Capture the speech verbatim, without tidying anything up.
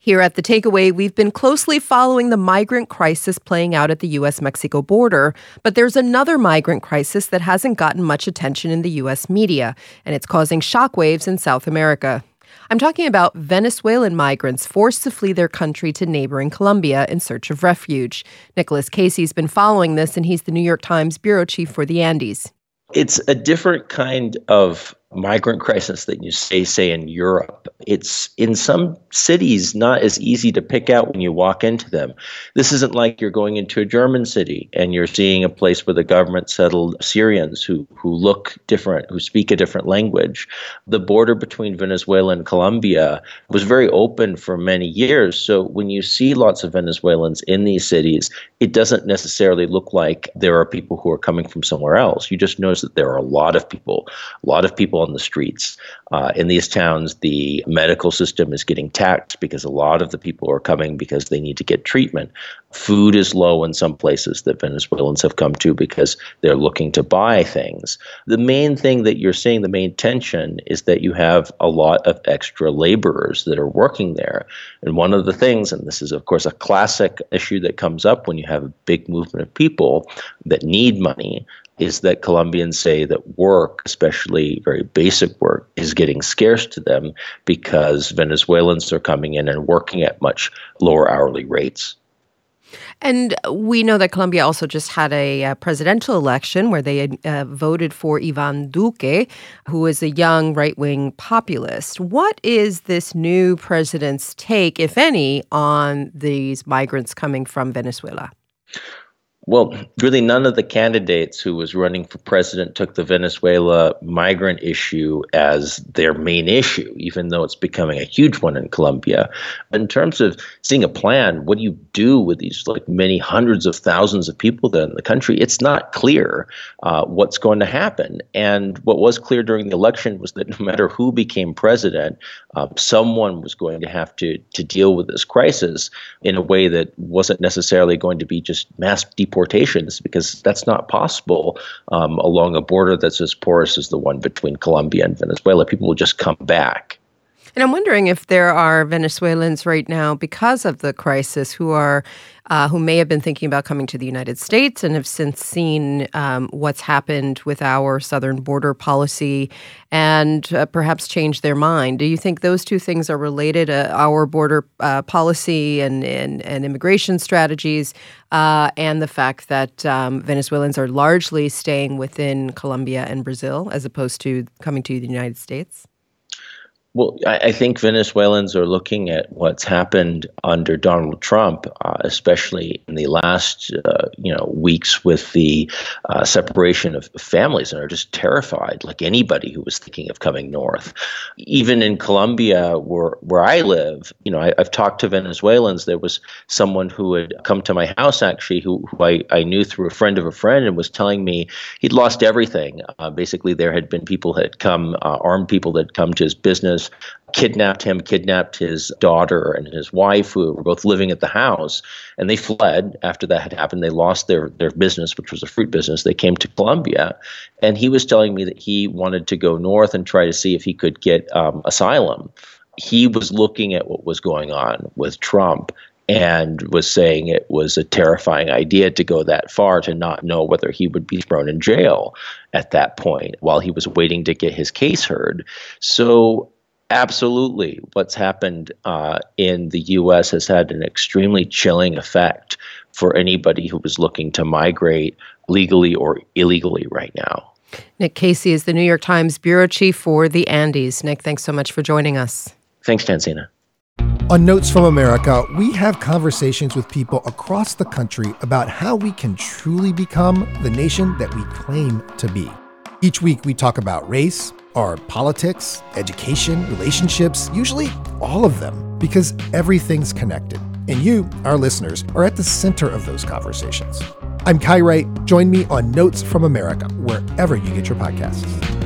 Here at The Takeaway, we've been closely following the migrant crisis playing out at the U S Mexico border. But there's another migrant crisis that hasn't gotten much attention in the U S media, and it's causing shockwaves in South America. I'm talking about Venezuelan migrants forced to flee their country to neighboring Colombia in search of refuge. Nicholas Casey's been following this, and he's the New York Times bureau chief for the Andes. It's a different kind of migrant crisis than you say, say in Europe. It's in some cities not as easy to pick out when you walk into them. This isn't like you're going into a German city and you're seeing a place where the government settled Syrians who, who look different, who speak a different language. The border between Venezuela and Colombia was very open for many years. So when you see lots of Venezuelans in these cities, it doesn't necessarily look like there are people who are coming from somewhere else. You just notice that there are a lot of people, a lot of people on the streets. Uh, in these towns, the medical system is getting taxed because a lot of the people are coming because they need to get treatment. Food is low in some places that Venezuelans have come to because they're looking to buy things. The main thing that you're seeing, the main tension, is that you have a lot of extra laborers that are working there. And one of the things, and this is of course a classic issue that comes up when you have a big movement of people that need money, is that Colombians say that work, especially very basic work, is getting scarce to them because Venezuelans are coming in and working at much lower hourly rates. And we know that Colombia also just had a uh, presidential election where they had uh, voted for Iván Duque, who is a young right-wing populist. What is this new president's take, if any, on these migrants coming from Venezuela? Well, really none of the candidates who was running for president took the Venezuela migrant issue as their main issue, even though it's becoming a huge one in Colombia. In terms of seeing a plan, what do you do with these like many hundreds of thousands of people there in the country? It's not clear uh, what's going to happen. And what was clear during the election was that no matter who became president, uh, someone was going to have to, to deal with this crisis in a way that wasn't necessarily going to be just mass deportation. Deportations, because that's not possible um, along a border that's as porous as the one between Colombia and Venezuela. People will just come back. And I'm wondering if there are Venezuelans right now, because of the crisis, who are uh, who may have been thinking about coming to the United States and have since seen um, what's happened with our southern border policy and uh, perhaps changed their mind. Do you think those two things are related, uh, our border uh, policy and, and, and immigration strategies, uh, and the fact that um, Venezuelans are largely staying within Colombia and Brazil as opposed to coming to the United States? Well, I, I think Venezuelans are looking at what's happened under Donald Trump, uh, especially in the last, uh, you know, weeks with the uh, separation of families, and are just terrified, like anybody who was thinking of coming north. Even in Colombia, where where I live, you know, I, I've talked to Venezuelans. There was someone who had come to my house, actually, who, who I, I knew through a friend of a friend, and was telling me he'd lost everything. Uh, basically, there had been people that had come, uh, armed people that had come to his business, kidnapped him, kidnapped his daughter and his wife, who were both living at the house, and they fled after that had happened. They lost their, their business, which was a fruit business. They came to Colombia, and he was telling me that he wanted to go north and try to see if he could get um, asylum. He was looking at what was going on with Trump and was saying it was a terrifying idea to go that far, to not know whether he would be thrown in jail at that point while he was waiting to get his case heard. So absolutely, what's happened uh, in the U S has had an extremely chilling effect for anybody who was looking to migrate legally or illegally right now. Nick Casey is the New York Times bureau chief for the Andes. Nick, thanks so much for joining us. Thanks, Tanzina. On Notes from America, we have conversations with people across the country about how we can truly become the nation that we claim to be. Each week, we talk about race, our politics, education, relationships, usually all of them, because everything's connected. And you, our listeners, are at the center of those conversations. I'm Kai Wright. Join me on Notes from America, wherever you get your podcasts.